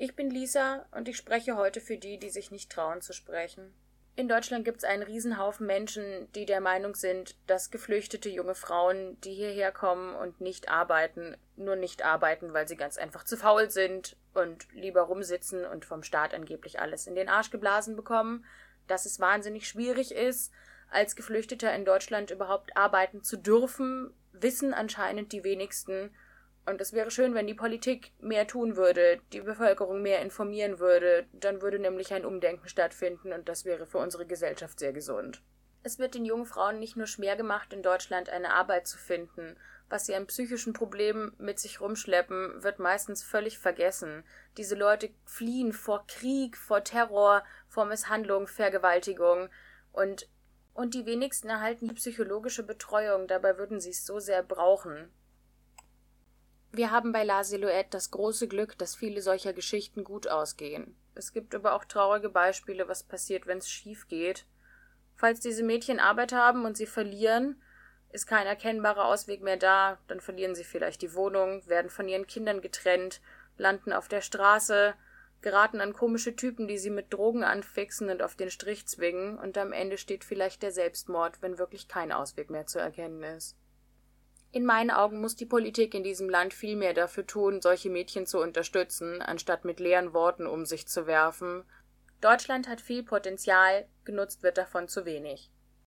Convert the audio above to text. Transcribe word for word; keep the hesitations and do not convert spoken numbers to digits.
Ich bin Lisa und ich spreche heute für die, die sich nicht trauen zu sprechen. In Deutschland gibt es einen Riesenhaufen Menschen, die der Meinung sind, dass geflüchtete junge Frauen, die hierher kommen und nicht arbeiten, nur nicht arbeiten, weil sie ganz einfach zu faul sind und lieber rumsitzen und vom Staat angeblich alles in den Arsch geblasen bekommen, dass es wahnsinnig schwierig ist, als Geflüchteter in Deutschland überhaupt arbeiten zu dürfen, wissen anscheinend die wenigsten. Und es wäre schön, wenn die Politik mehr tun würde, die Bevölkerung mehr informieren würde, dann würde nämlich ein Umdenken stattfinden und das wäre für unsere Gesellschaft sehr gesund. Es wird den jungen Frauen nicht nur schwer gemacht, in Deutschland eine Arbeit zu finden. Was sie an psychischen Problemen mit sich rumschleppen, wird meistens völlig vergessen. Diese Leute fliehen vor Krieg, vor Terror, vor Misshandlung, Vergewaltigung und, und die wenigsten erhalten die psychologische Betreuung, dabei würden sie es so sehr brauchen. Wir haben bei La Silhouette das große Glück, dass viele solcher Geschichten gut ausgehen. Es gibt aber auch traurige Beispiele, was passiert, wenn es schief geht. Falls diese Mädchen Arbeit haben und sie verlieren, ist kein erkennbarer Ausweg mehr da, dann verlieren sie vielleicht die Wohnung, werden von ihren Kindern getrennt, landen auf der Straße, geraten an komische Typen, die sie mit Drogen anfixen und auf den Strich zwingen, und am Ende steht vielleicht der Selbstmord, wenn wirklich kein Ausweg mehr zu erkennen ist. In meinen Augen muss die Politik in diesem Land viel mehr dafür tun, solche Mädchen zu unterstützen, anstatt mit leeren Worten um sich zu werfen. Deutschland hat viel Potenzial, genutzt wird davon zu wenig.